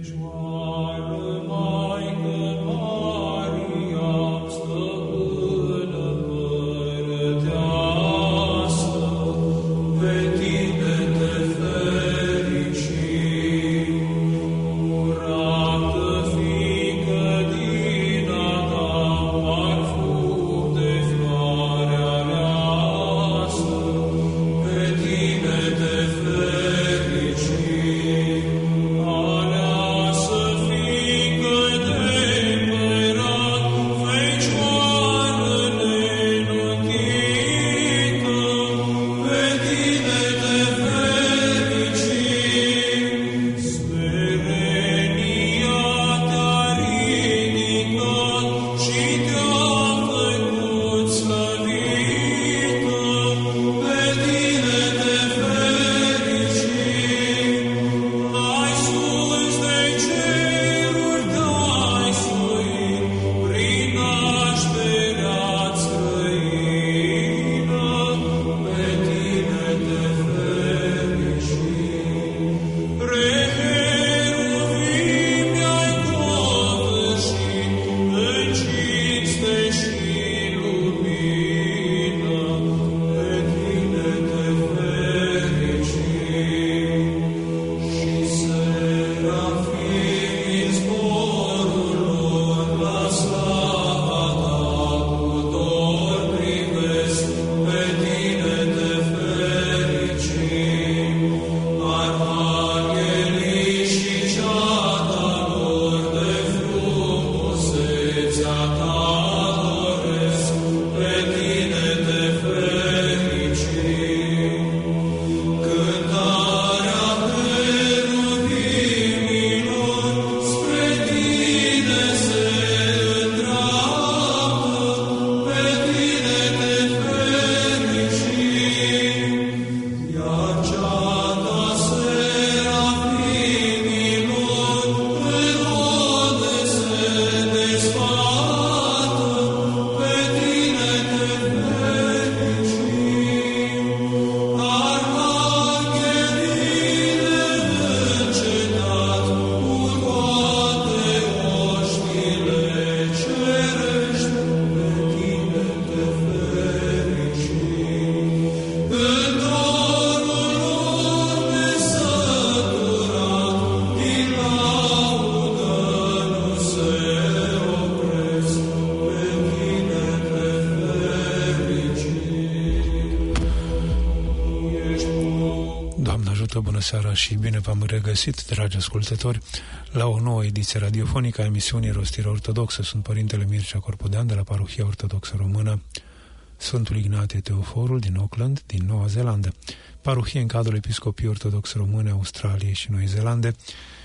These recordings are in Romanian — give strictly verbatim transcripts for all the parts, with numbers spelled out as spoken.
Bună seara și bine v-am regăsit, dragi ascultători, la o nouă ediție radiofonică a emisiunii Rostirea Ortodoxă. Sunt Părintele Mircea Corpodean de la Parohia Ortodoxă Română Sfântul Ignatie Teoforul din Auckland, din Noua Zeelandă, parohie în cadrul Episcopiei Ortodoxe Române, Australiei și Noi Zeelande,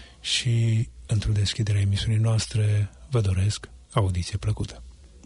și într-o deschidere a emisiunii noastre vă doresc audiție plăcută.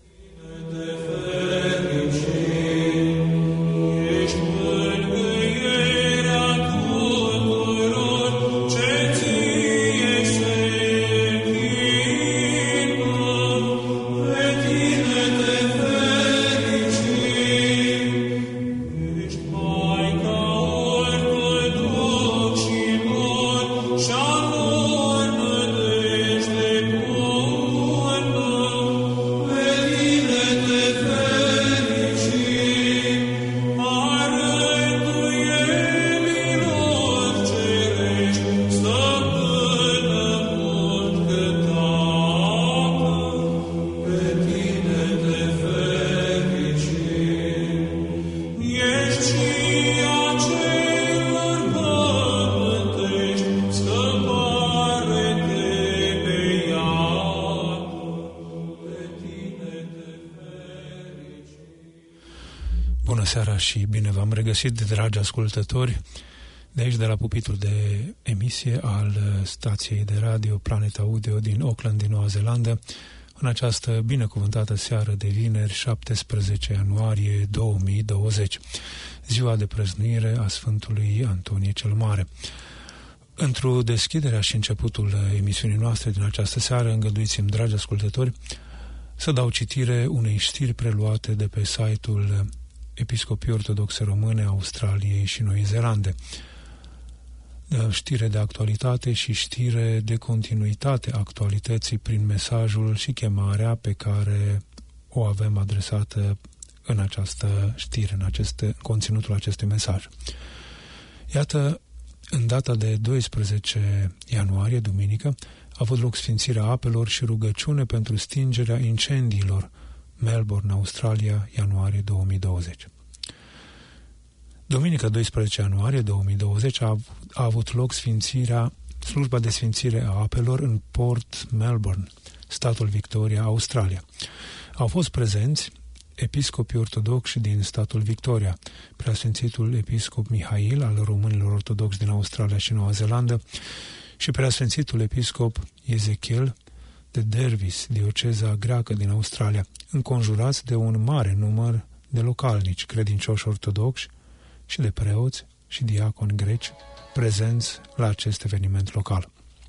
Și bine v-am regăsit, dragi ascultători, de aici, de la pupitrul de emisie al stației de radio Planet Audio din Auckland, din Noua Zeelandă, în această binecuvântată seară de vineri, șaptesprezece ianuarie două mii douăzeci, ziua de prăznuire a Sfântului Antonie cel Mare. Într-o deschiderea și începutul emisiunii noastre din această seară, îngăduiți-mi, dragi ascultători, să dau citire unei știri preluate de pe site-ul Episcopiei Ortodoxe Române, Australiei și Noi Zeelande. știre de actualitate și știre de continuitate a actualității prin mesajul și chemarea pe care o avem adresată în această știre, în aceste, conținutul acestui mesaj. Iată, în data de doisprezece ianuarie, duminică, a avut loc sfințirea apelor și rugăciune pentru stingerea incendiilor, Melbourne, Australia, ianuarie două mii douăzeci. Duminică doisprezece ianuarie două mii douăzeci a, a avut loc sfințirea, slujba de sfințire a apelor în Port Melbourne, statul Victoria, Australia. Au fost prezenți episcopii ortodoxi din statul Victoria, Preasfințitul Episcop Mihail al românilor ortodoxi din Australia și Noua Zeelandă și Preasfințitul Episcop Ezechiel de Dervis, dioceza greacă din Australia, înconjurați de un mare număr de localnici, credincioși ortodoxi și de preoți și diaconi greci prezenți la acest eveniment local.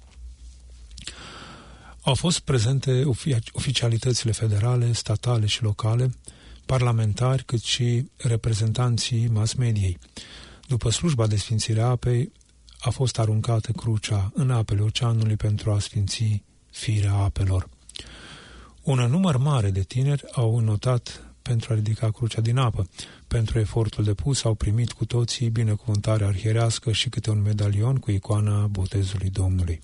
Au fost prezente oficialitățile federale, statale și locale, parlamentari, cât și reprezentanții mass-mediei. După slujba de sfințire a apei, a fost aruncată crucea în apele oceanului pentru a sfinți firea apelor. Un număr mare de tineri au înnotat pentru a ridica crucea din apă. Pentru efortul depus au primit cu toții binecuvântarea arhierească și câte un medalion cu icoana botezului Domnului.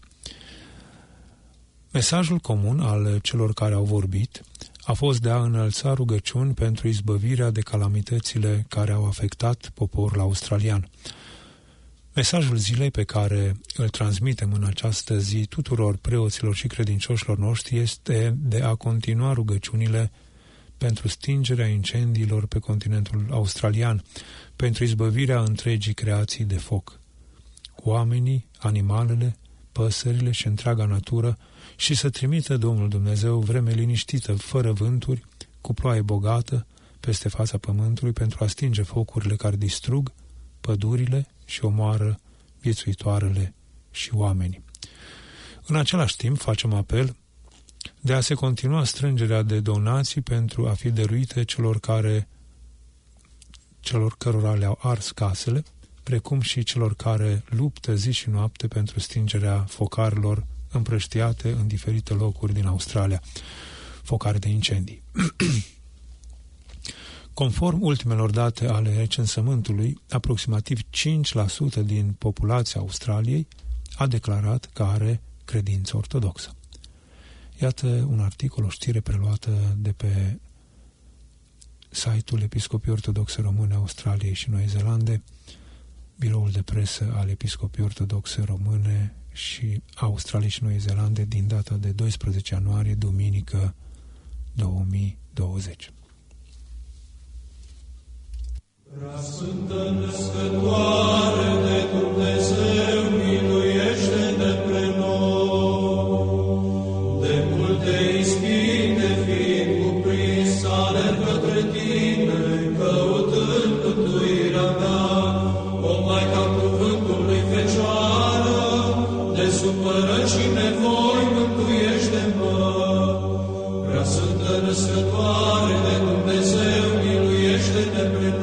Mesajul comun al celor care au vorbit a fost de a înălța rugăciuni pentru izbăvirea de calamitățile care au afectat poporul australian. Mesajul zilei pe care îl transmitem în această zi tuturor preoților și credincioșilor noștri este de a continua rugăciunile pentru stingerea incendiilor pe continentul australian, pentru izbăvirea întregii creații de foc. Oamenii, animalele, păsările și întreaga natură și să trimită Domnul Dumnezeu vreme liniștită, fără vânturi, cu ploaie bogată, peste fața pământului pentru a stinge focurile care distrug pădurile și omoară viețuitoarele și oamenii. În același timp facem apel de a se continua strângerea de donații pentru a fi dăruite celor care celor cărora le-au ars casele, precum și celor care luptă zi și noapte pentru stingerea focarilor împrăștiate în diferite locuri din Australia, focare de incendii. Conform ultimelor date ale recensământului, aproximativ cinci la sută din populația Australiei a declarat că are credință ortodoxă. Iată un articol, o știre preluată de pe site-ul Episcopii Ortodoxe Române Australiei și Noi Zeelande, biroul de presă al Episcopii Ortodoxe Române și Australiei și Noi Zeelande din data de doisprezece ianuarie, duminică două mii douăzeci. Preasfântă Născătoare de Dumnezeu, miluiește-ne pre noi. De multe ispite fiind cuprins, alerg către Tine, căutând mântuirea mea. O Maica cuvântului Fecioară, de supărări și nevoi, mântuiește-mă. Preasfântă Născătoare de Dumnezeu, miluiește-ne pre noi.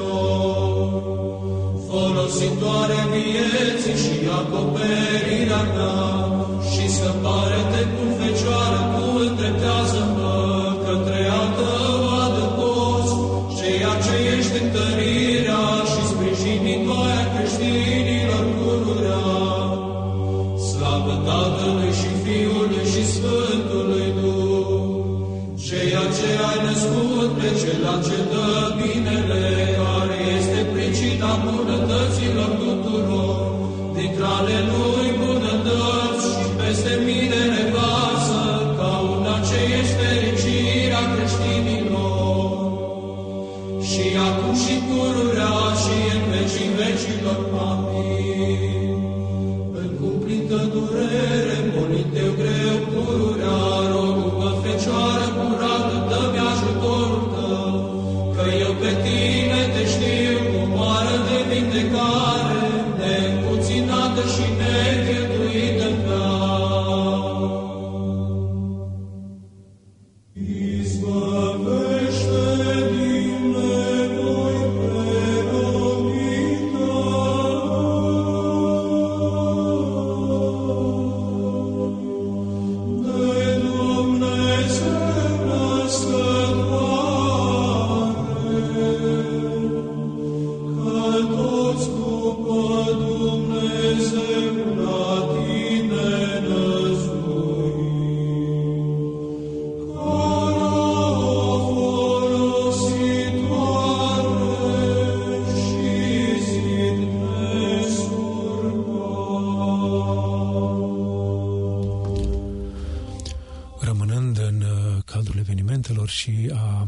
Folositoare vieții și acoperirea mea și scăpare-te cu Fecioară, tu îndreptează-mă către a Tău adăpost, ceea ce ești întărirea și sprijinitoarea creștinilor pururea. Slavă Tatălui și Fiului și Sfântului Duh, ceea ce ai născut pe Cela ce dă binele, care este pricina bunătăților tuturor, dintre ale Lui bunătăți și peste mine revarsă, ca una ce ești fericirea creștinilor. Și acum și pururea și în vecii vecilor, amin. În cumplită durere, molind eu greu pururea, rog-mă, Fecioară curată, dă-mi ajutorul Tău, că eu pe Tine te știu, comoară de vindecare, neîmpuținată și necheltuită-n mea.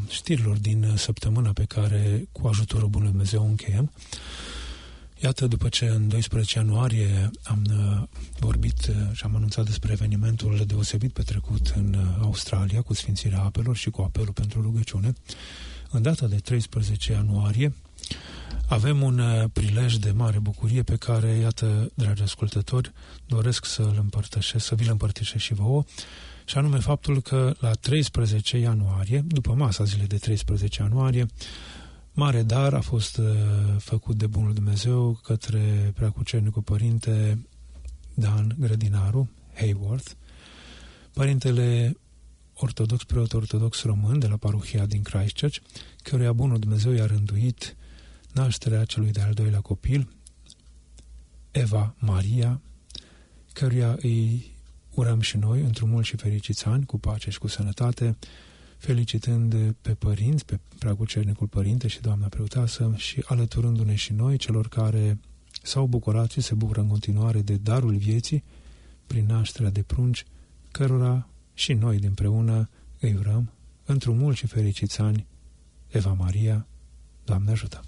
știrilor din săptămâna pe care, cu ajutorul Bunului Dumnezeu, o încheiem. Iată, după ce în doisprezece ianuarie am vorbit și am anunțat despre evenimentul deosebit petrecut în Australia cu Sfințirea Apelor și cu apelul pentru rugăciune, în data de treisprezece ianuarie avem un prilej de mare bucurie pe care, iată, dragi ascultători, doresc să-l împărtășesc, să vi-l împărtășesc și vouă, și anume faptul că la treisprezece ianuarie, după masa zilei de treisprezece ianuarie, mare dar a fost uh, făcut de Bunul Dumnezeu către Preacucernicul Părinte Dan Grădinaru, Hayworth, părintele ortodox, preot ortodox român de la parohia din Christchurch, căruia Bunul Dumnezeu i-a rânduit nașterea celui de-al doilea copil, Eva Maria, căruia îi urăm și noi într-un mult și fericiți ani, cu pace și cu sănătate, felicitând pe părinți, pe Preacucernicul Părinte și doamna preoteasă și alăturându-ne și noi celor care s-au bucurat și se bucură în continuare de darul vieții prin nașterea de prunci, cărora și noi dinpreună îi urăm într-un mult și fericiți ani, Eva Maria, Doamne ajută!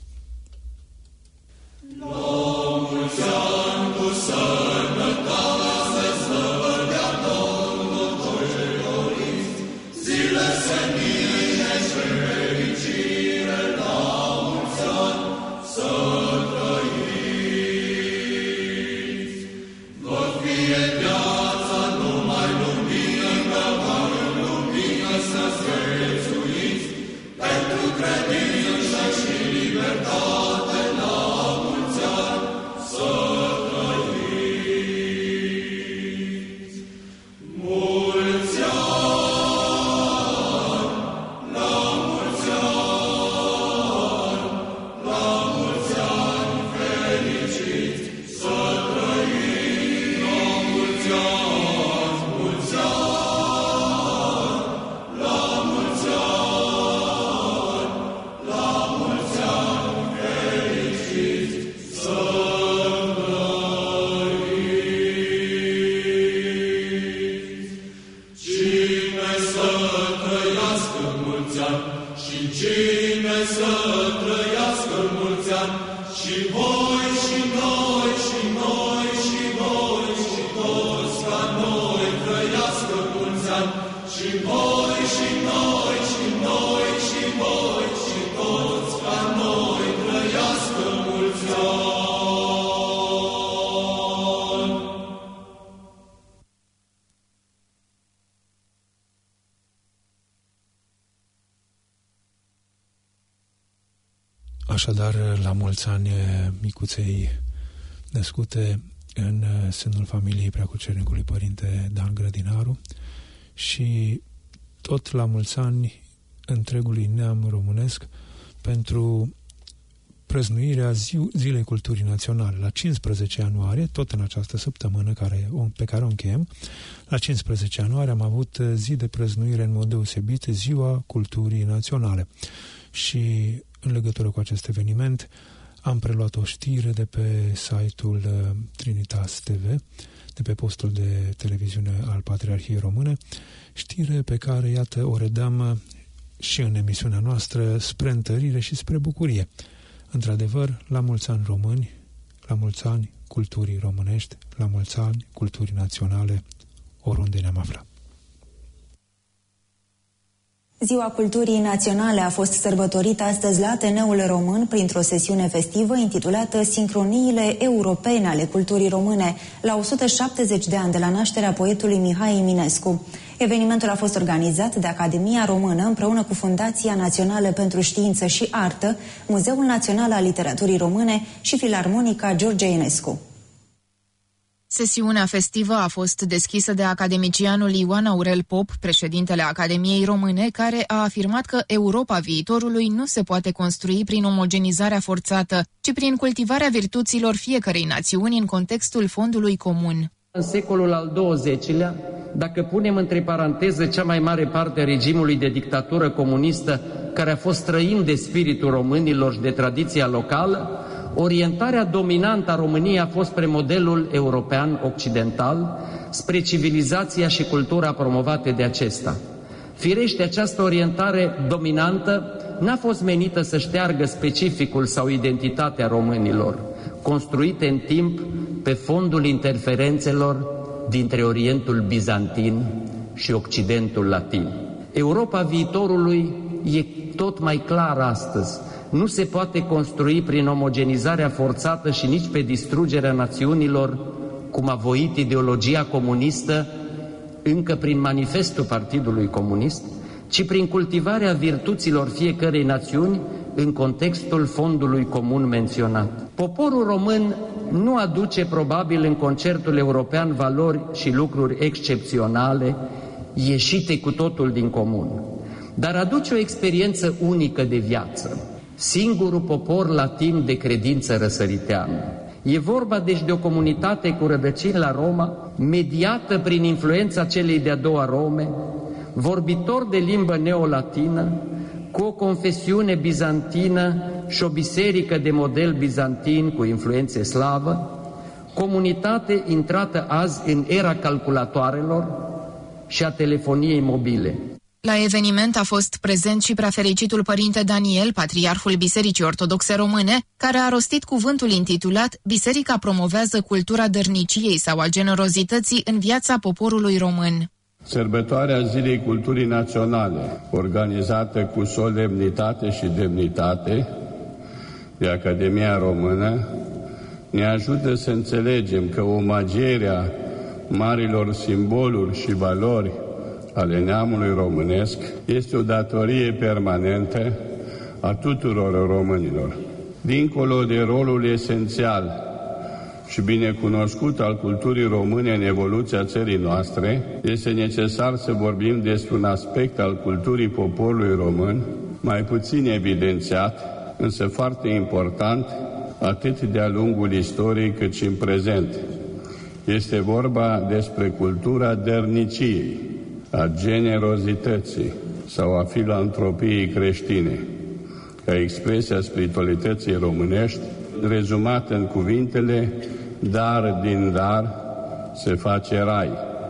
La mulți ani cu sănătate să vă dea Domnul ce doriți, zile senine și fericire, la mulți ani să trăiți. Vă fie viața numai lumină, dar în lumină să-ți viețuiți, pentru credință și libertate, la mulți ani să trăiți. Mulți ani, la mulți ani, la mulți ani fericiți să trăiți. La mulți ani, mulți ani, la mulți ani, la mulți ani fericiți să trăiți. Cine să trăiască mulți ani și cine să trăiască mulți ani, și voi și noi și noi și voi și toți ca noi trăiască mulți ani, și voi și noi și noi și voi și toți ca noi trăiască mulți ani. Așadar, la mulți ani micuței născute în sânul familiei Preacucernicului Părinte Dan Grădinaru și tot la mulți ani întregului neam românesc pentru prăznuirea zi, Zilei Culturii Naționale. La cincisprezece ianuarie, tot în această săptămână care, pe care o încheiem, la cincisprezece ianuarie am avut zi de prăznuire în mod deosebit, Ziua Culturii Naționale. Și în legătură cu acest eveniment am preluat o știre de pe site-ul Trinitas T V, de pe postul de televiziune al Patriarhiei Române, știre pe care, iată, o redăm și în emisiunea noastră spre întărire și spre bucurie. Într-adevăr, la mulți ani români, la mulți ani culturii românești, la mulți ani culturii naționale, oriunde ne-am aflat. Ziua Culturii Naționale a fost sărbătorită astăzi la Ateneul Român printr-o sesiune festivă intitulată Sincroniile Europene ale Culturii Române, la o sută șaptezeci de ani de la nașterea poetului Mihai Eminescu. Evenimentul a fost organizat de Academia Română împreună cu Fundația Națională pentru Știință și Artă, Muzeul Național al Literaturii Române și Filarmonica George Enescu. Sesiunea festivă a fost deschisă de academicianul Ioan Aurel Pop, președintele Academiei Române, care a afirmat că Europa viitorului nu se poate construi prin omogenizarea forțată, ci prin cultivarea virtuților fiecărei națiuni în contextul fondului comun. În secolul al douăzecilea, dacă punem între paranteză cea mai mare parte a regimului de dictatură comunistă care a fost străin de spiritul românilor și de tradiția locală, orientarea dominantă a României a fost spre modelul european occidental, spre civilizația și cultura promovate de acesta. Firește, această orientare dominantă n-a fost menită să șteargă specificul sau identitatea românilor, construite în timp pe fondul interferențelor dintre Orientul Bizantin și Occidentul Latin. Europa viitorului e tot mai clară astăzi. Nu se poate construi prin omogenizarea forțată și nici pe distrugerea națiunilor, cum a voit ideologia comunistă, încă prin manifestul Partidului Comunist, ci prin cultivarea virtuților fiecărei națiuni în contextul fondului comun menționat. Poporul român nu aduce probabil în concertul european valori și lucruri excepționale, ieșite cu totul din comun, dar aduce o experiență unică de viață, singurul popor latin de credință răsăriteană. E vorba deci de o comunitate cu rădăcini la Roma, mediată prin influența celei de-a doua Rome, vorbitor de limbă neolatină, cu o confesiune bizantină și o biserică de model bizantin cu influențe slavă, comunitate intrată azi în era calculatoarelor și a telefoniei mobile. La eveniment a fost prezent și preafericitul părinte Daniel, patriarhul Bisericii Ortodoxe Române, care a rostit cuvântul intitulat Biserica promovează cultura dărniciei sau a generozității în viața poporului român. Sărbătoarea Zilei Culturii Naționale, organizată cu solemnitate și demnitate de Academia Română, ne ajută să înțelegem că omagierea marilor simboluri și valori ale neamului românesc este o datorie permanentă a tuturor românilor. Dincolo de rolul esențial și binecunoscut al culturii române în evoluția țării noastre, este necesar să vorbim despre un aspect al culturii poporului român, mai puțin evidențiat, însă foarte important, atât de-a lungul istoriei cât și în prezent. Este vorba despre cultura dărniciei, a generozității sau a filantropiei creștine, ca expresia spiritualității românești, rezumată în cuvintele dar din dar se face rai,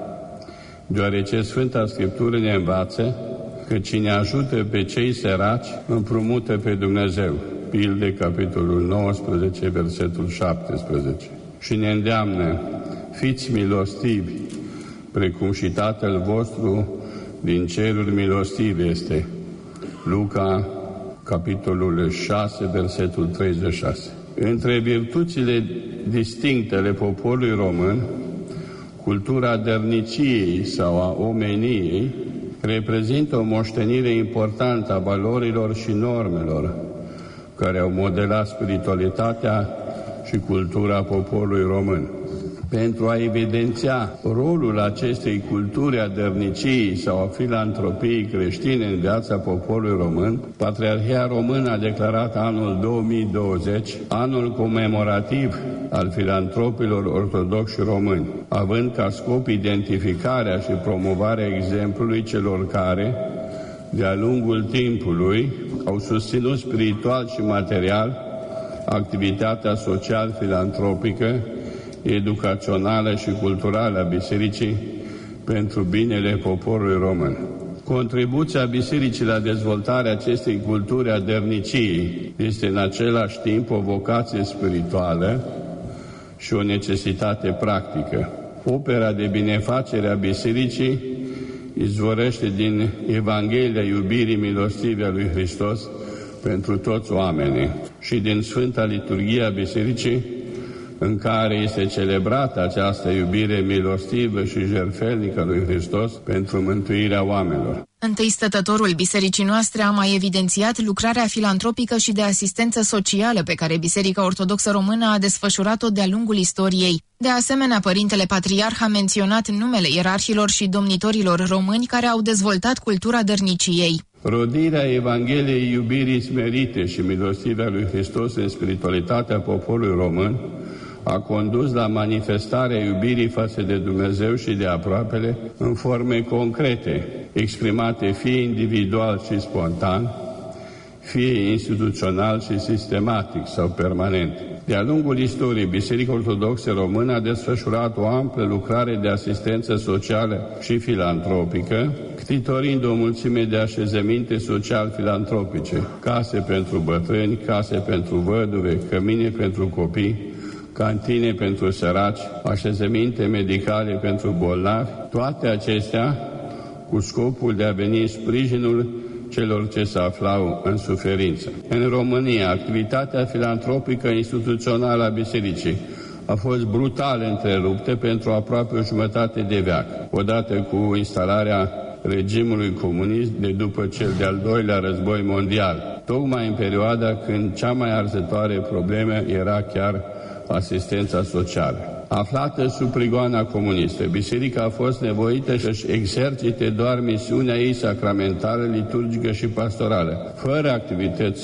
deoarece Sfânta Scriptură ne învață că cine ajută pe cei săraci împrumută pe Dumnezeu. Pilde, capitolul nouăsprezece, versetul șaptesprezece. Și ne îndeamnă, fiți milostivi, precum și Tatăl vostru din ceruri milostiv este. Luca, capitolul șase, versetul treizeci și șase. Între virtuțile distincte ale poporului român, cultura dărniciei sau a omeniei reprezintă o moștenire importantă a valorilor și normelor care au modelat spiritualitatea și cultura poporului român. Pentru a evidenția rolul acestei culturi a dărniciei sau a filantropiei creștine în viața poporului român, Patriarhia Română a declarat anul două mii douăzeci anul comemorativ al filantropilor ortodoxi români, având ca scop identificarea și promovarea exemplului celor care, de-a lungul timpului, au susținut spiritual și material activitatea social-filantropică, educațională și culturală a Bisericii pentru binele poporului român. Contribuția Bisericii la dezvoltarea acestei culturi a dărniciei este în același timp o vocație spirituală și o necesitate practică. Opera de binefacere a Bisericii izvorăște din Evanghelia iubirii milostive a lui Hristos pentru toți oamenii și din Sfânta Liturghie a Bisericii, în care este celebrată această iubire milostivă și jertfelnică a lui Hristos pentru mântuirea oamenilor. Întâi stătătorul bisericii noastre a mai evidențiat lucrarea filantropică și de asistență socială pe care Biserica Ortodoxă Română a desfășurat-o de-a lungul istoriei. De asemenea, Părintele Patriarh a menționat numele ierarhilor și domnitorilor români care au dezvoltat cultura dărniciei. Rodirea Evangheliei iubirii smerite și milostive a lui Hristos în spiritualitatea poporului român a condus la manifestarea iubirii față de Dumnezeu și de aproapele în forme concrete, exprimate fie individual și spontan, fie instituțional și sistematic sau permanent. De-a lungul istoriei, Biserica Ortodoxă Română a desfășurat o amplă lucrare de asistență socială și filantropică, ctitorind o mulțime de așezăminte social-filantropice, case pentru bătrâni, case pentru văduve, cămine pentru copii, cantine pentru săraci, așezăminte medicale pentru bolnavi, toate acestea cu scopul de a veni în sprijinul celor ce se aflau în suferință. În România, activitatea filantropică instituțională a Bisericii a fost brutal întreruptă pentru aproape o jumătate de veac, odată cu instalarea regimului comunist de după cel de-al doilea război mondial, tocmai în perioada când cea mai arzătoare problemă era chiar asistența socială. Aflată sub prigoana comunistă, Biserica a fost nevoită să-și exercite doar misiunea ei sacramentală, liturgică și pastorală, fără activități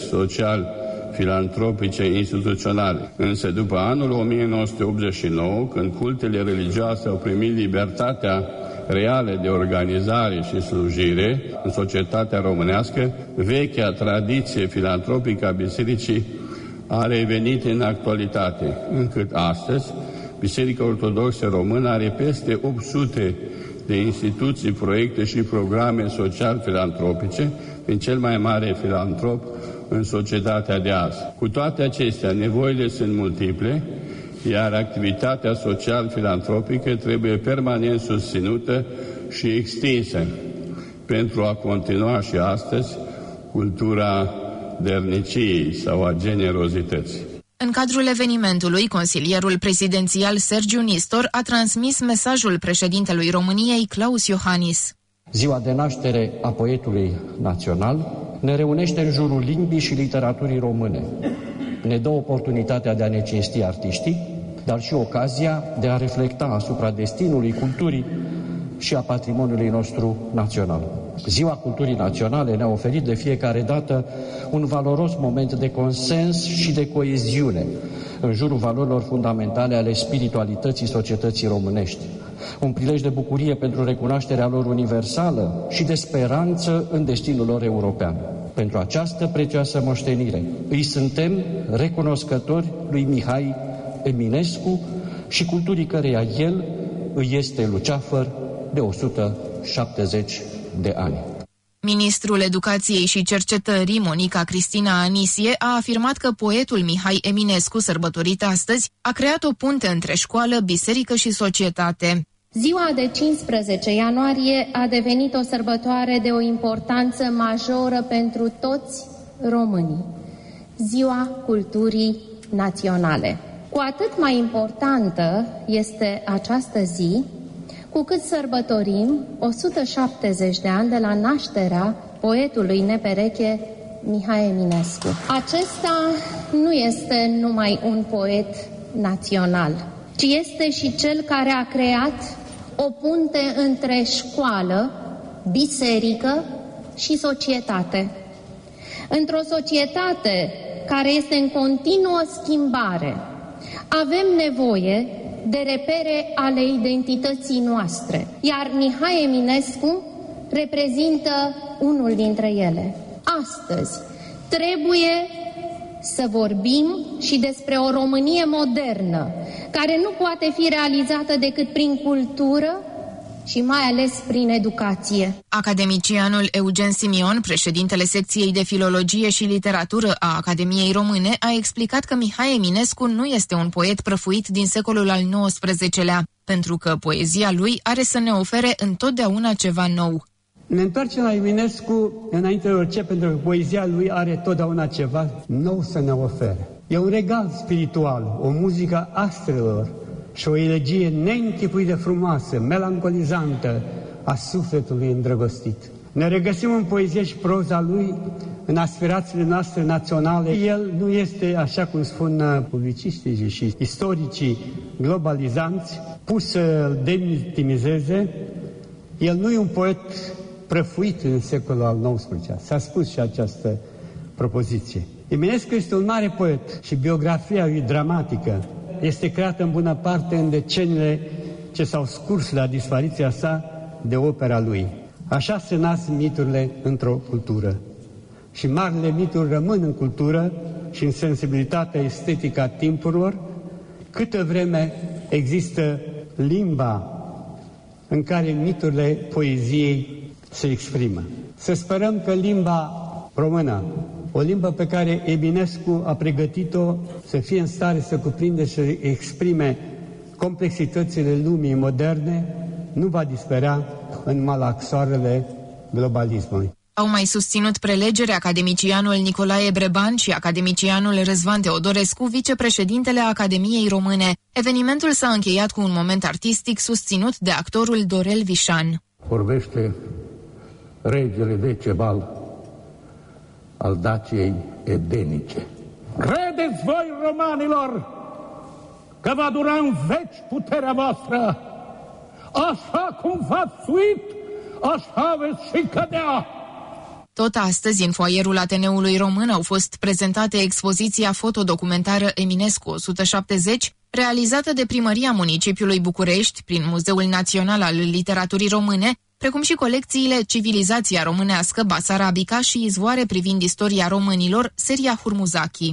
social-filantropice instituționale. Însă după anul o mie nouă sute optzeci și nouă, când cultele religioase au primit libertatea reală de organizare și slujire în societatea românească, vechea tradiție filantropică a Bisericii a revenit în actualitate, încât astăzi Biserica Ortodoxă Română are peste opt sute de instituții, proiecte și programe social-filantropice, prin cel mai mare filantrop în societatea de azi. Cu toate acestea, nevoile sunt multiple, iar activitatea social-filantropică trebuie permanent susținută și extinsă pentru a continua și astăzi cultura derniciei sau a generozității. În cadrul evenimentului, consilierul prezidențial Sergiu Nistor a transmis mesajul președintelui României, Klaus Iohannis. Ziua de naștere a poetului național ne reunește în jurul limbii și literaturii române. Ne dă oportunitatea de a ne cinsti artiștii, dar și ocazia de a reflecta asupra destinului culturii și a patrimoniului nostru național. Ziua Culturii Naționale ne-a oferit de fiecare dată un valoros moment de consens și de coeziune în jurul valorilor fundamentale ale spiritualității societății românești. Un prilej de bucurie pentru recunoașterea lor universală și de speranță în destinul lor european. Pentru această prețioasă moștenire îi suntem recunoscători lui Mihai Eminescu și culturii căreia el îi este luceafăr de o sută șaptezeci de ani. Ministrul Educației și Cercetării, Monica Cristina Anisie, a afirmat că poetul Mihai Eminescu, sărbătorit astăzi, a creat o punte între școală, biserică și societate. Ziua de cincisprezece ianuarie a devenit o sărbătoare de o importanță majoră pentru toți românii. Ziua Culturii Naționale. Cu atât mai importantă este această zi, cu cât sărbătorim o sută șaptezeci de ani de la nașterea poetului nepereche Mihai Eminescu. Acesta nu este numai un poet național, ci este și cel care a creat o punte între școală, biserică și societate. Într-o societate care este în continuă schimbare, avem nevoie de repere ale identității noastre, iar Mihai Eminescu reprezintă unul dintre ele. Astăzi trebuie să vorbim și despre o Românie modernă, care nu poate fi realizată decât prin cultură și mai ales prin educație. Academicianul Eugen Simion, președintele secției de filologie și literatură a Academiei Române, a explicat că Mihai Eminescu nu este un poet prăfuit din secolul al nouăsprezecelea, pentru că poezia lui are să ne ofere întotdeauna ceva nou. Ne întoarcem la Eminescu înainte de orice, pentru că poezia lui are totdeauna ceva nou să ne ofere. E un regal spiritual, o muzică astrelor și o elegie neînchipuit de frumoasă, melancolizantă a sufletului îndrăgostit. Ne regăsim în poezie și proza lui, în aspirațiile noastre naționale. El nu este, așa cum spun publiciștii și istoricii globalizanți, pus să demitimizeze. El nu e un poet prăfuit în secolul al nouăsprezecelea. S-a spus și această propoziție. Eminescu este un mare poet și biografia lui dramatică este creată în bună parte în deceniile ce s-au scurs la dispariția sa de opera lui. Așa se nasc miturile într-o cultură. și marile mituri rămân în cultură și în sensibilitatea estetică a timpurilor, câtă vreme există limba în care miturile poeziei se exprimă. Să sperăm că limba română, o limbă pe care Eminescu a pregătit-o să fie în stare să cuprinde și să exprime complexitățile lumii moderne, nu va dispărea în malaxoarele globalismului. Au mai susținut prelegere academicianul Nicolae Breban și academicianul Răzvan Teodorescu, vicepreședintele Academiei Române. Evenimentul s-a încheiat cu un moment artistic susținut de actorul Dorel Vișan. Vorbește regele Decebal al Daciei Edenice. Credeți voi, romanilor, că va dura în veci puterea voastră? Așa cum v-ați suit, așa veți și cădea. Tot astăzi, în foaierul Ateneului Român, au fost prezentate expoziția fotodocumentară Eminescu o sută șaptezeci, realizată de Primăria Municipiului București prin Muzeul Național al Literaturii Române, precum și colecțiile Civilizația Românească, Basarabica și Izvoare privind istoria românilor, seria Hurmuzaki.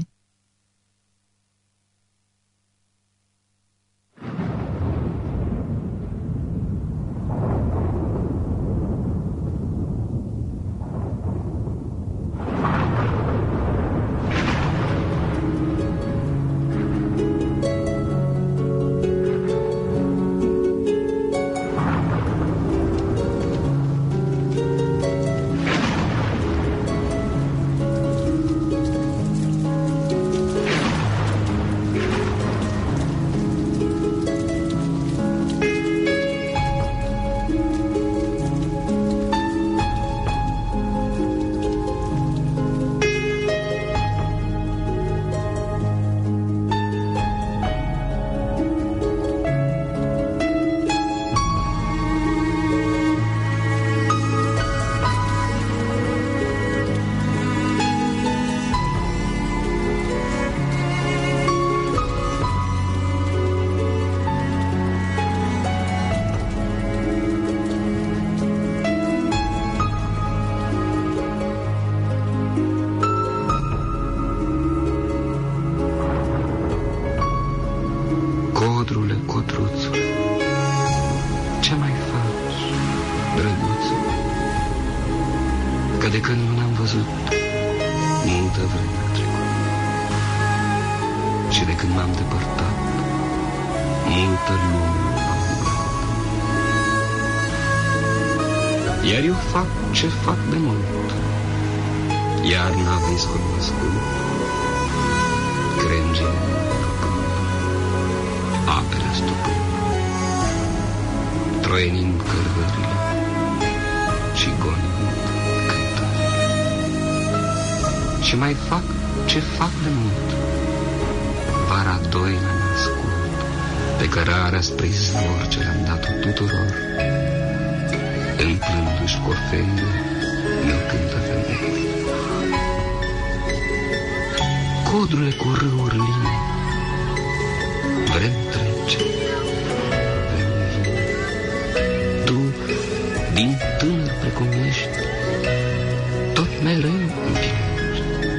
Codrule, codruțule, ce mai faci, drăguțule? Că de când nu ne-am văzut, multă vreme a trecut. Și de când m-am depărtat, multă lume a umblat. Iar eu fac ce fac de mult, iarna viscul născut, crengile apele stupând, troienind cărările și gonind cântările. Și mai fac ce fac de mult, vara doina n-ascult, pe cărarea spre izvor ce le-am dat-o tuturor, împlându-și cofeile, mi-o cântă femeie. Codrule cu râuri line, vrem trece, vrem vine. Tu, din tânăr precum ești, tot mereu împinești.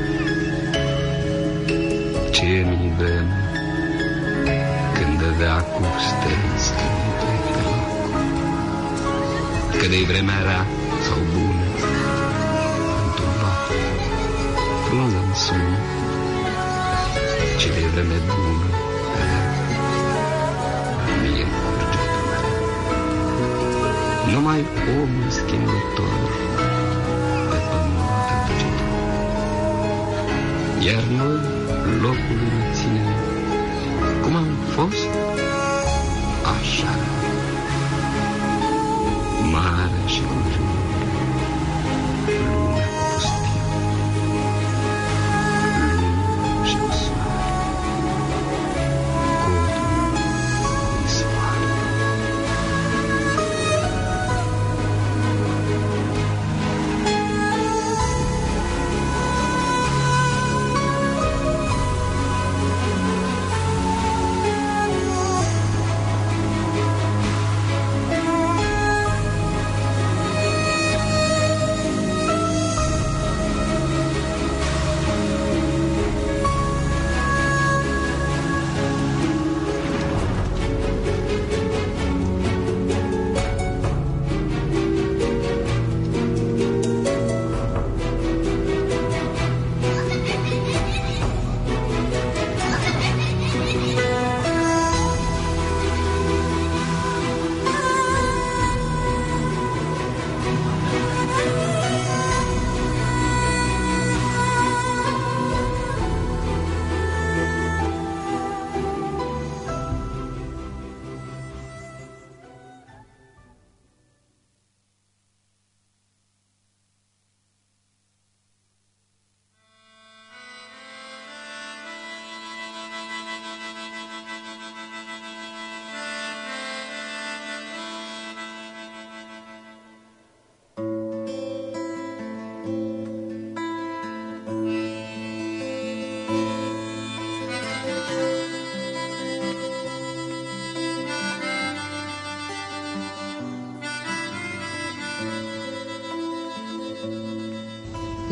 Ce mi-i vreme când de veacul stelă scânte pe lacul, că de-i vremea rea sau bună, întâmplat, frunza-n sună, ce de-i vreme bună, numai omul schimbător pe pământ tăcetor. Iar noi locul ne ținem, cum am fost, așa. Mare și cu jur, lumea cu pustiu, lume și cu soare, codul cu izvoare.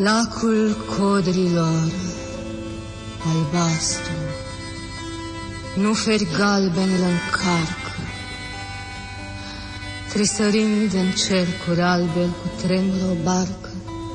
Lacul codrilor, albastru, nuferi galbeni îl încarcă, trisărind în cercuri albe cu tremur o barcă.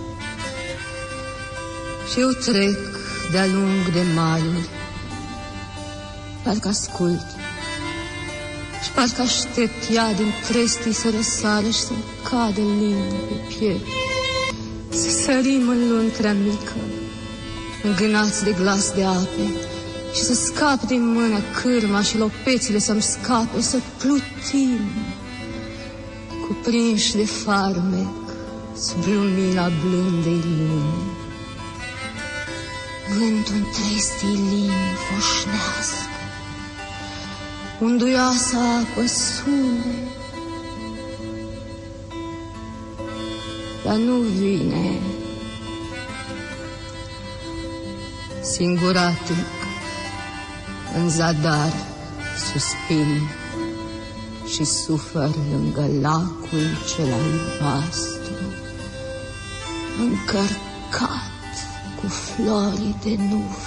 Și eu trec de-a lung de maluri, parcă ascult și parcă aștept ea din trestii să răsară și să-mi cadă limba pe piept. Să sărim în luntrea mică, îngânați de glas de ape, și să scap din mână cârma și lopețile să-mi scape, să plutim, cuprinși de farmec, sub lumina blândei luni. Vântul în trestii limbi foșnească, unduioasa apă sune, dar nu vine. Singuratic, în zadar suspin și sufăr lângă lacul cel albastru, încărcat cu flori de nufă.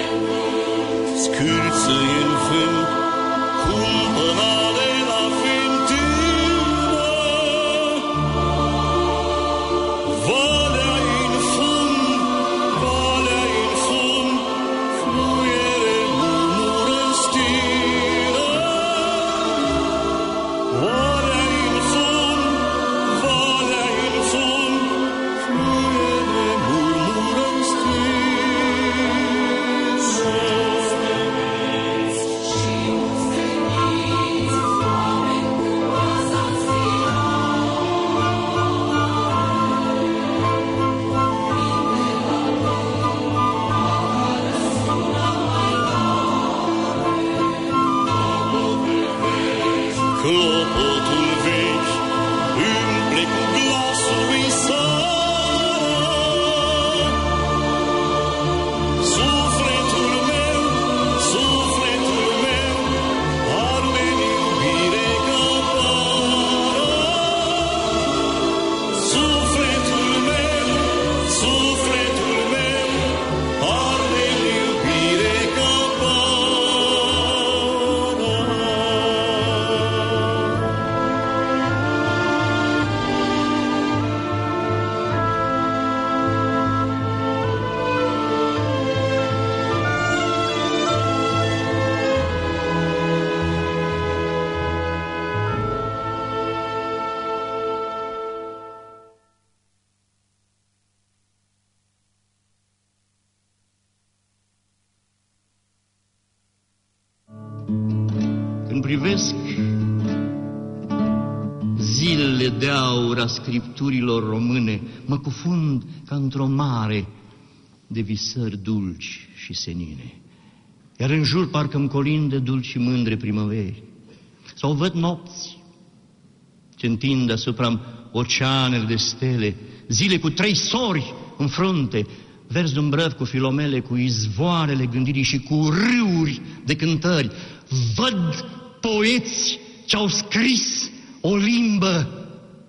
Scârță în vânt, cumpănare la vânt, privesc zilele de aur a scripturilor române, mă cufund ca într-o mare de visări dulci și senine. Iar în jur parcă-mi colinde dulci și mândre primăveri. Sau văd nopți ce întind asupra oceanele de stele, zile cu trei sori în frunte, vers dumbrăv cu filomele, cu izvoarele gândirii și cu râuri de cântări. Văd poeți ce-au scris o limbă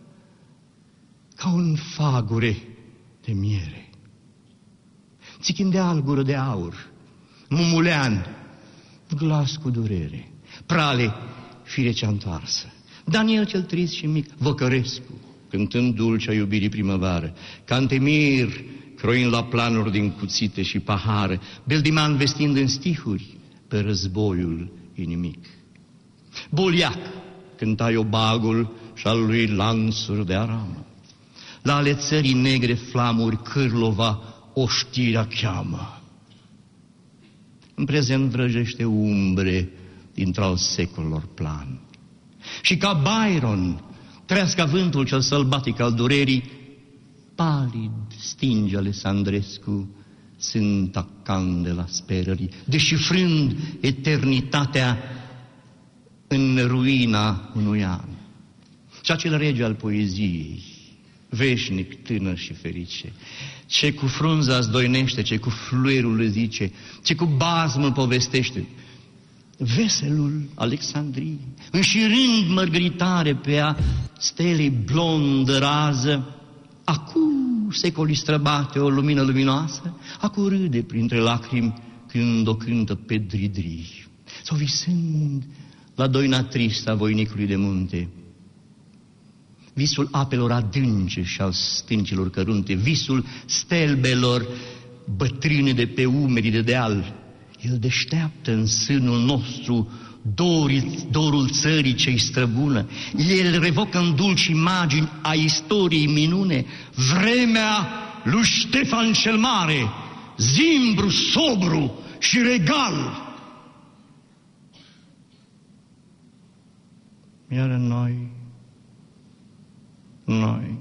ca un fagure de miere. Țichindeal gură de aur, mumulean, glas cu durere, prale, fire cea întoarsă, Daniel cel trist și mic, Văcărescu, cântând dulcea iubirii primăvară, Cantemir, croind la planuri din cuțite și pahare, Beldiman vestind în stihuri pe războiul inimic. Boliac cânta Iobagul și al lui lansuri de aramă. La ale țării negre flamuri Cârlova oștirea cheamă. În prezent vrăjește umbre dintr-al secolilor plan. Și ca Byron trească vântul cel sălbatic al durerii, palid stinge Alessandrescu sânta candela sperării, deșifrând eternitatea în ruina unui an. Și acel rege al poeziei, veșnic, tânăr și ferice, ce cu frunza zdoinește, ce cu fluierul le zice, ce cu bazmă povestește, veselul Alexandrie, înșirând mărgăritare pe a stelei blondă rază, acu secoli străbate o lumină luminoasă, acu râde printre lacrimi când o cântă pe dridrii. Sau visând la doina tristă a voinicului de munte, visul apelor adânce și al stâncilor cărunte, visul stelbelor bătrâne de pe umerii de deal, el deșteaptă în sânul nostru dorii, dorul țării ce-i străbună. El revocă în dulci imagini a istoriei minune vremea lui Ștefan cel Mare, zimbru, sobru și regal. Iar noi, noi,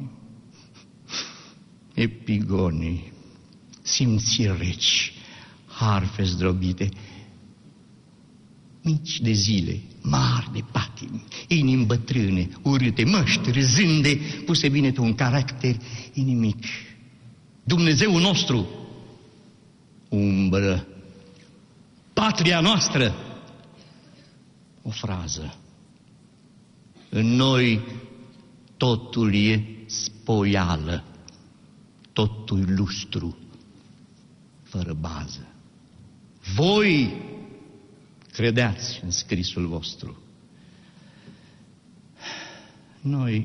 epigonii, simți reci, harfe zdrobite, mici de zile, mari de patimi, inimi bătrâne, urâte, măști râzânde, puse bine pe un caracter inimic. Dumnezeul nostru, umbră, patria noastră, o frază. În noi totul e spoială, totul lustru, fără bază. Voi credeați în scrisul vostru. Noi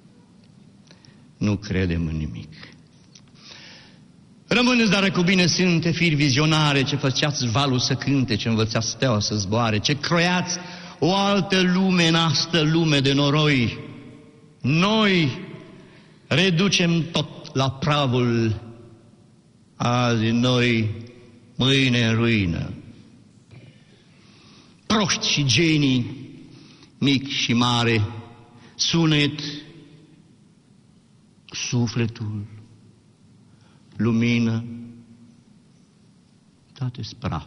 nu credem în nimic. Rămâneți, dar cu bine sânte, firi vizionare, ce făceați valul să cânte, ce învățați steaua să zboare, ce croiați o altă lume în astă lume de noroi. Noi reducem tot la pravul azi, noi mâine în ruină. Proști și genii, mic și mare, sunet, sufletul, lumină, toate-s praf.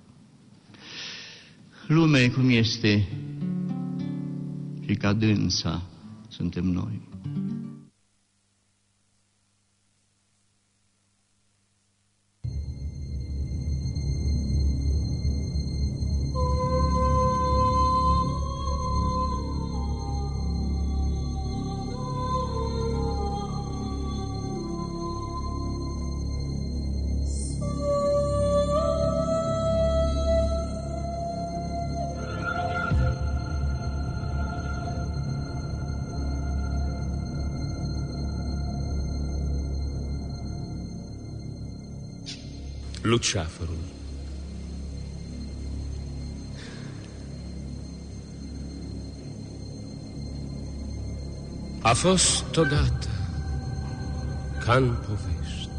Lumea cum este și ca dânsa suntem noi. Luceafărul. A fost odată ca-n povești,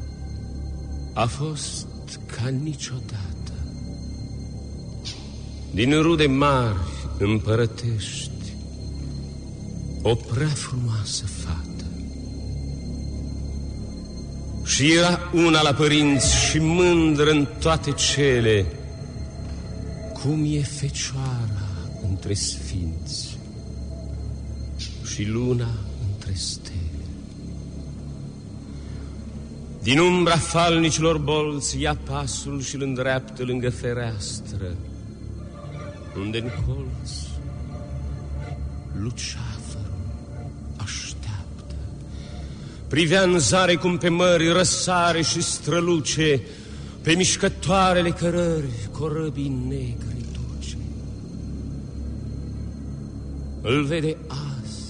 a fost ca niciodată, din rude mari împărătești, o prea frumoasă fată. Și era una la părinți și mândră în toate cele, cum e fecioara între sfinți și luna între stele. Din umbra falnicilor bolți ia pasul și-l îndreaptă lângă fereastră, unde-n colț luceafărul așteaptă. Privea în zare cum pe mări răsare și străluce, pe mișcătoarele cărări corăbii negri duce. Îl vede azi,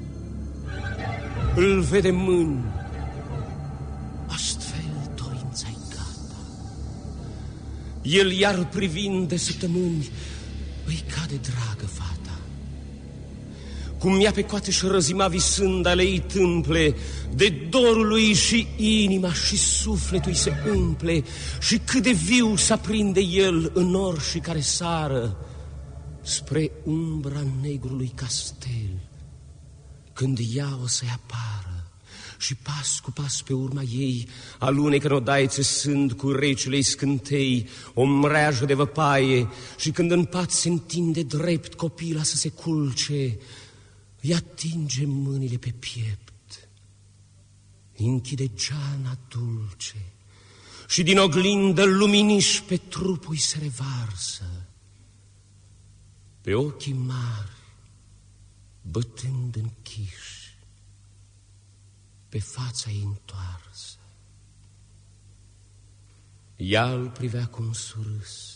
îl vede mâini, astfel dorința-i gata. El iar privind de săptămâni, îi cade dragă fata. Cum ea pe coate și răzima visând ale ei tâmple, de dorul lui și inima și sufletul îi se umple, și cât de viu s-aprinde el în orși care sară spre umbra negrului castel, când ea o să-i apară. Și pas cu pas pe urma ei alunecă în odaie țesând cu recile-i scântei o mreajă de văpaie, și când în pat se întinde drept copila să se culce, îi atinge mâinile pe piept, închide geana dulce și din oglindă luminiși pe trupul îi se revarsă, pe ochii mari bătând închiși, pe fața ei întoarsă. Ea îl privea cu un surâs.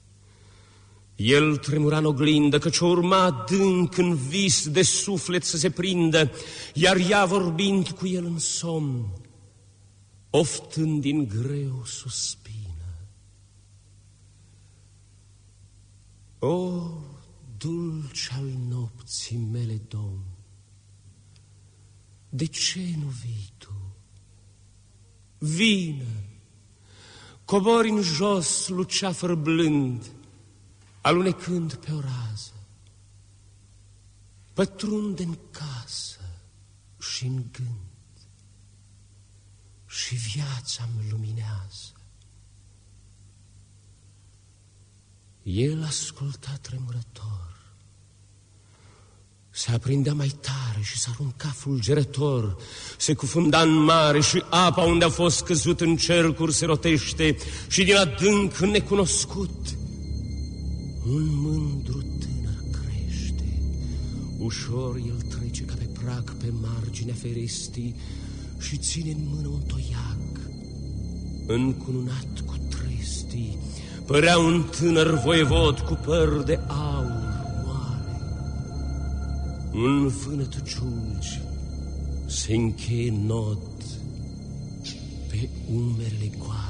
El tremura în oglindă, căci o urma adânc în vis de suflet să se prindă, iar ea vorbind cu el în somn, oftând din greu suspină. O, dulce al nopții mele, Domn, de ce nu vii tu? Vină, cobori în jos luceafăr blând, alunecând pe o rază, pătrunde în casă și în gând, și viața-mi luminează. El asculta tremurător, se aprindea mai tare și s-arunca fulgerător, se cufunda în mare și apa unde a fost căzut în cercuri se rotește, și din adânc necunoscut un mândru tânăr crește. Ușor el trece ca pe prag pe marginea ferestii și ține în mână un toiac încununat cu trestii. Părea un tânăr voievod cu păr de aur moale. Un vânăt giulgi se încheie nod pe umerele goale.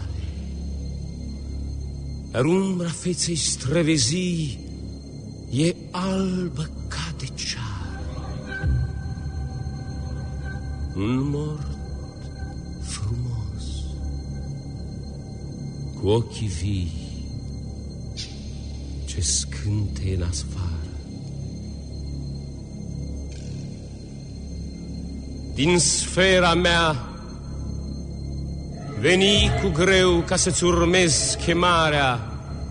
Dar umbra feței străvezii e albă ca de ceară. Un mort frumos, cu ochii vii, ce scânteie în asfară. Din sfera mea veni cu greu ca să-ți urmezi chemarea,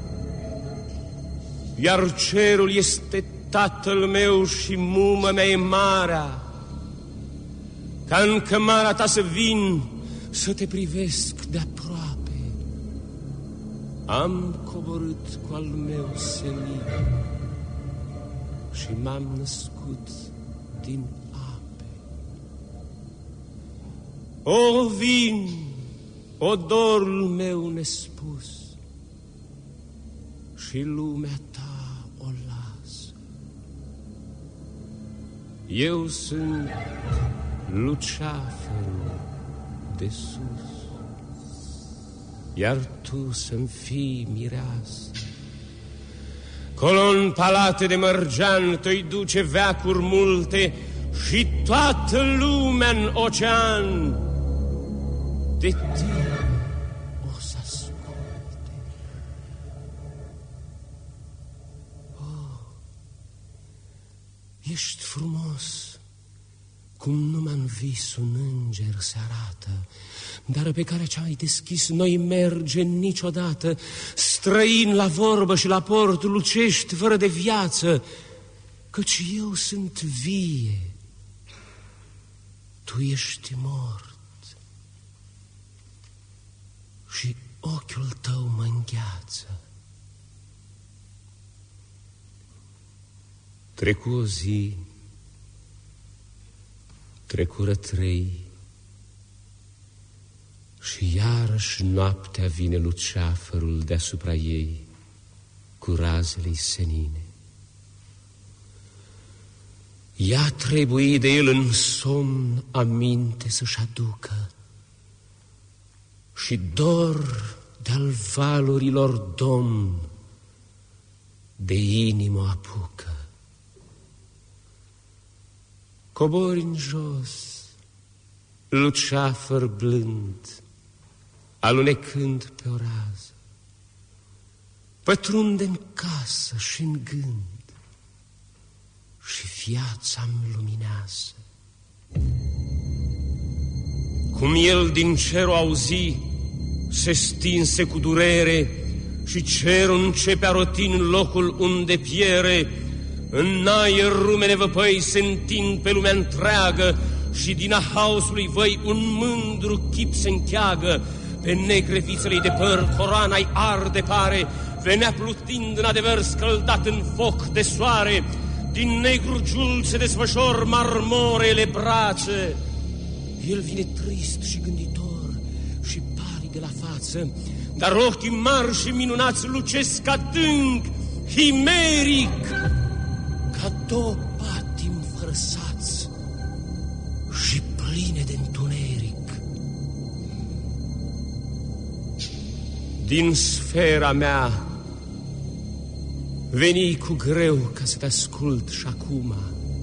iar cerul este tatăl meu și mumă mea e marea. Ca în cămara ta să vin, să te privesc de aproape, am coborât cu al meu senin și m-am născut din ape. O, vin, o dorul meu nespus, și lumea ta o las. Eu sunt luceafărul de sus, iar tu să-mi fii mireasă. Colo în palate de mărgean te-i duce veacuri multe și toată lumea în ocean de tine o să asculte. Ești frumos, cum numai în vis un înger se arată, dar pe care ce-ai deschis noi merge niciodată. Străin la vorbă și la port, lucești fără de viață, căci eu sunt vie, tu ești mort și ochiul tău mă îngheață. Trecu o zi, trecură trei, și iarăși noaptea vine luceafărul deasupra ei cu razele-i senine. Ea trebuie de el în somn aminte să-și aducă și dor de-al valurilor domn de inimă apucă. Cobori în jos, luceafăr blând, alunecând pe o rază, pătrunde în casă și în gând și viața-mi luminează. Cum el din cerul auzi, se stinse cu durere și cerul începe a roti în locul unde piere. În aer rumene văpăi se întind pe lumea întreagă și din a haosului văi un mândru chip se încheagă. Pe negre vițele de păr coroana-i arde pare, venea plutind în adevăr scăldat în foc de soare. Din negru giul se desfășor marmorele brațe. El vine trist și gânditor și palid de la față, dar ochii mari și minunați lucesc adânc, himeric, ca două patimi vărsați și pline de întuneric. Din sfera mea veni cu greu ca să te ascult și acum,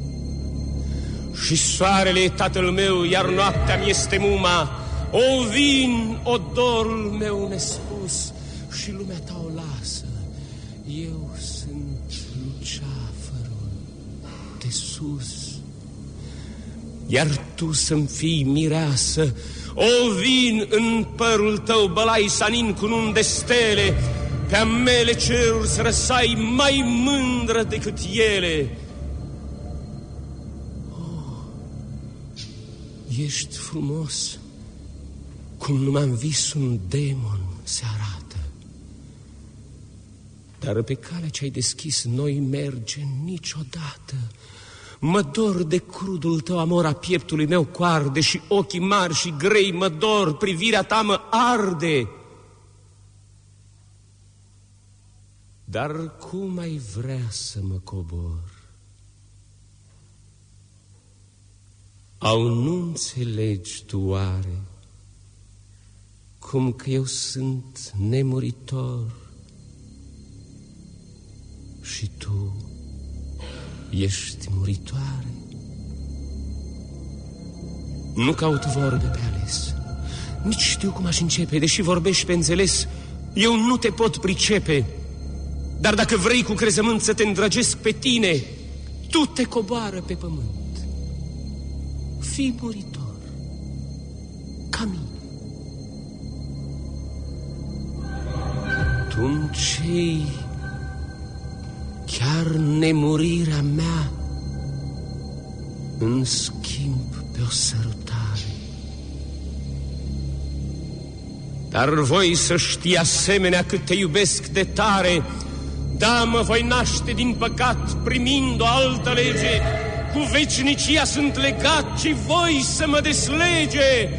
și soarele e tatăl meu, iar noaptea mi este muma. O vin, o dorul meu nespus, și lumea ta o lasă. Eu sunt luceafărul de sus, iar tu să-mi fii mireasă. O vin, în părul tău bălai sanin cu nun de stele, pe-a mele ceruri să răsai mai mândră decât ele. Oh, ești frumos, cum numai în vis un demon se arată, dar pe calea ce-ai deschis noi merge niciodată. Mă dor de crudul tău amor, a pieptului meu coarde, și ochii mari și grei mă dor, privirea ta mă arde. Dar cum ai vrea să mă cobor? Au nu înțelegi tu oare cum că eu sunt nemuritor și tu ești muritoare? Nu caut vorbe pe ales, nici știu cum aș începe, deși vorbești pe înțeles, eu nu te pot pricepe. Dar dacă vrei cu crezământ să te îndrăgesc pe tine, tu te coboară pe pământ. Fii muritor, ca mine. Tu-mi cei chiar nemurirea mea în schimb pe o sărutare. Dar voi să știi asemenea cât te iubesc de tare. Da, mă voi naște din păcat primind o altă lege. Cu veșnicia sunt legat și voi să mă deslege.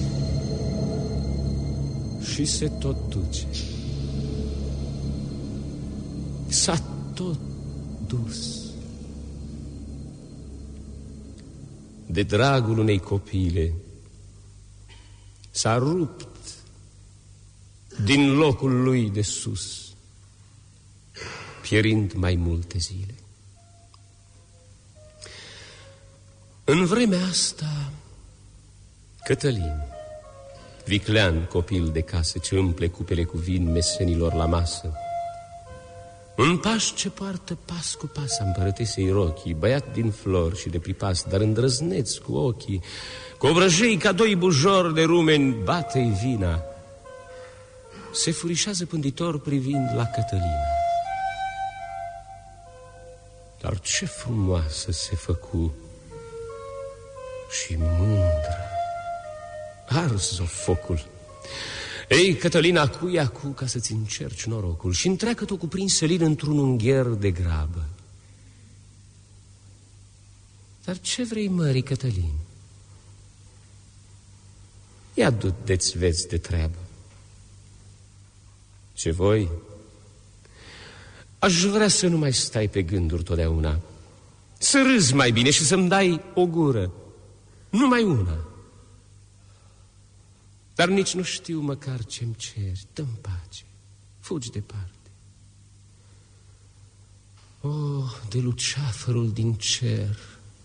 Și se tot duce. S-a tot dus. De dragul unei copile s-a rupt din locul lui de sus, pierind mai multe zile. În vremea asta, Cătălin, viclean copil de casă, ce împle cupele cu vin mesenilor la masă, Un paș ce poartă pas cu pas a împărătesei rochii, băiat din flori și de pripas, dar îndrăzneț cu ochii, cu obrăjei ca doi bujori de rumeni, bate-i vina. Se furișează pânditor privind la Cătălina. Dar ce frumoasă se făcu și mândră, ars-o focul. Ei, Cătălina, acu-i acu ca să-ți încerci norocul și întreacă-t-o cuprins Selin într-un ungher de grabă. Dar ce vrei, mării, Cătălin? Ia du de-ți vezi de treabă. Ce voi? Aș vrea să nu mai stai pe gânduri totdeauna, să râzi mai bine și să-mi dai o gură, numai una. Dar nici nu știu măcar ce-mi ceri, dă-mi pace, fugi departe. Oh, de luceafărul din cer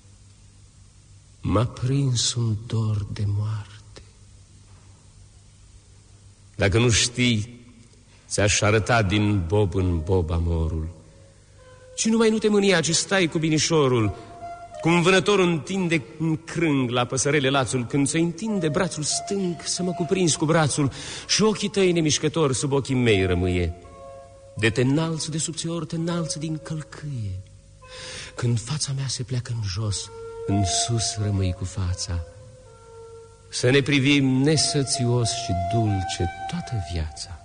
m-a prins un dor de moarte. Dacă nu știi, ți-aș arăta din bob în bob amorul. ci numai nu te mânia, ci stai cu binișorul, cum vânătorul întinde în crâng la păsărele lațul, când se întinde brațul stâng să mă cuprinzi cu brațul și ochii tăi nemișcători sub ochii mei rămâie. De te înalță de subțior, te înalță din călcâie. Când fața mea se pleacă în jos, în sus rămâi cu fața. Să ne privim nesățios și dulce toată viața.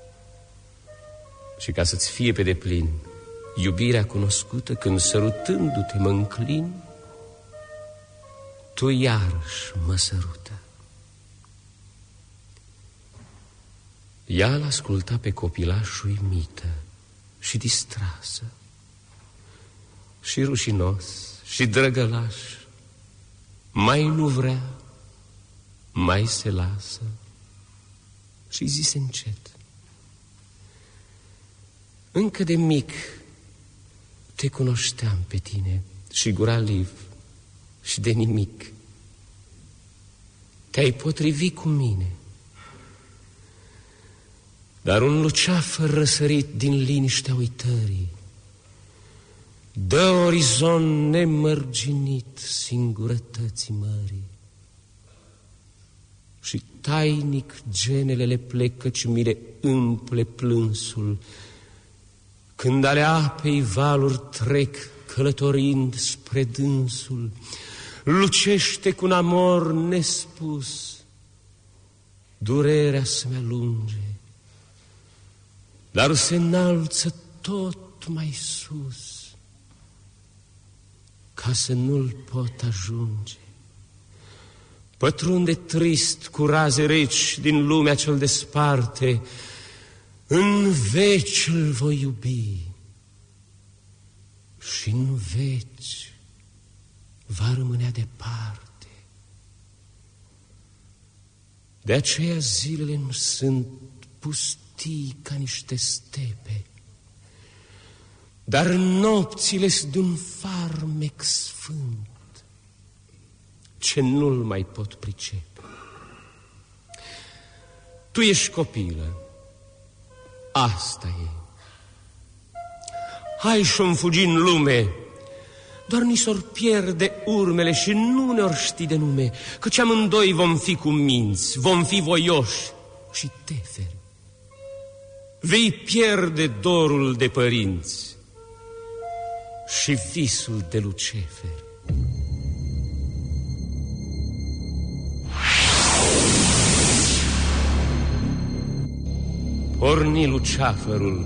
Și ca să-ți fie pe deplin iubirea cunoscută, când sărutându-te mă înclin, tu iarăși mă sărută. Ea l-asculta pe copilaș uimită și distrasă, și rușinos și drăgălaș, mai nu vrea, mai se lasă, și zise încet: încă de mic te cunoșteam pe tine și gura liv și de nimic te-ai potrivit cu mine. Dar un luceafăr răsărit din liniștea uitării dă orizont nemărginit singurătății mării. Și tainic genele le plec, căci mi le umple plânsul, când ale apei valuri trec călătorind spre dânsul. Lucește cu un amor nespus, durerea să-mi alunge, dar se înalță tot mai sus, ca să nu-l pot ajunge. Pătrunde trist cu raze reci din lumea ce-l desparte, în veci îl voi iubi și în veci va rămânea departe. De aceea zilele nu sunt pustii ca niște stepe, dar nopțile-s de-un farmec sfânt ce nu-l mai pot pricepe. Tu ești copilă, asta e. Hai și-o fugi în lume, doar ni s-or pierde urmele și nu ne-or ști de nume, căci amândoi vom fi cu minți, vom fi voioși și teferi. Vei pierde dorul de părinți și visul de luceferi. Porni luceafărul,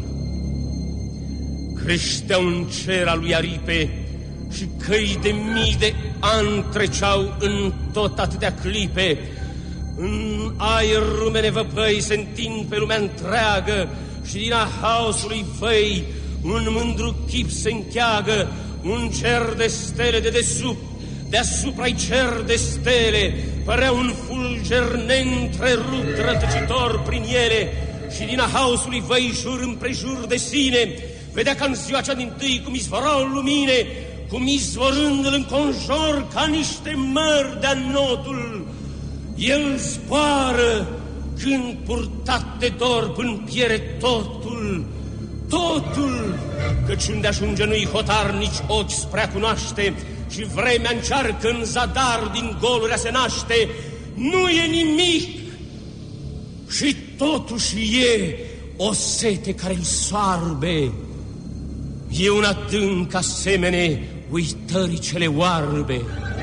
creșteau în cer al lui aripe și căi de mii de ani treceau în tot atâtea clipe. În aer rumene văpăi se întind pe lumea întreagă și din a haosului văi un mândru chip se încheagă. Un cer de stele de desubt, deasupra-i cer de stele, părea un fulger neîntrerupt rătăcitor prin ele. Și din a haosului văișuri împrejur de sine vedea ca în ziua cea dintâi cum izvorau lumine, cum izvorând-l înconjor ca niște mări de-a notul. El zboară când purtat de dor până piere totul, totul, căci unde ajunge nu-i hotar nici ochi spre a cunoaște, și vremea încearcă în zadar din golurea se naște, nu e nimic și totuși e o sete care îl soarbe. E un adânc asemene uitării cele oarbe.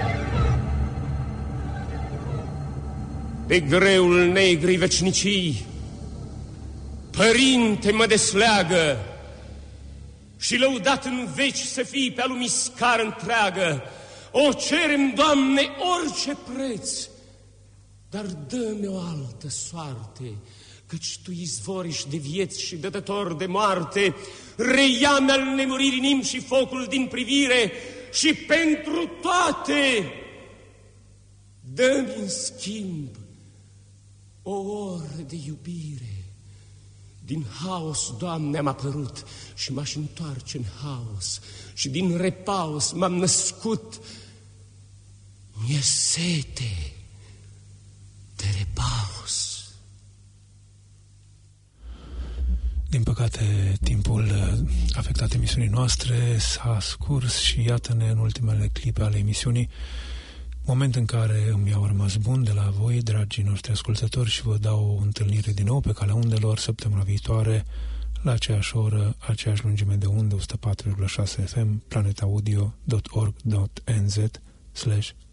Pe greul negrii vecinicii, Părinte, mă desleagă, și lăudat în veci să fii pe-a lumii scară întreagă. O cerem, Doamne, orice preț, dar dă-mi o altă soarte, căci Tu izvoriș de vieți și dătător de moarte, reia-mi al nemuririi nim și focul din privire, și pentru toate dă-mi în schimb o oră de iubire. Din haos, Doamne, am apărut și m-aș întoarce în haos, și din repaus m-am născut. Mi-e sete de repaus. Din păcate, timpul afectat emisiunii noastre s-a scurs și iată-ne în ultimele clipe ale emisiunii, moment în care îmi iau rămas bun de la voi, dragii noștri ascultători, și vă dau o întâlnire din nou pe calea undelor săptămâna viitoare, la aceeași oră, aceeași lungime de undă, o sută patru virgulă șase F M, planetaudio punct org punct n z slash